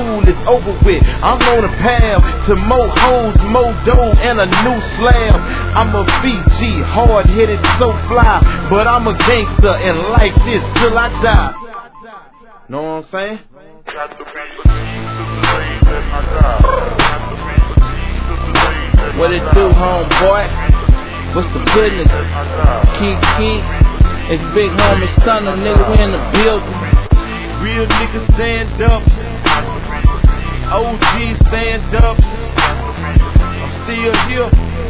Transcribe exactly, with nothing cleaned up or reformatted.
school is over with. I'm on a path to more hoes, more dough, and a new slam. I'm a V G, hard-headed, so fly, but I'm a gangster and like this till I die. Know what I'm saying? What it do, homeboy? What's the business? Keep, keep. It's Big Homie Stunner, nigga, we in the building. Real niggas stand up. O G stand up. I'm still here.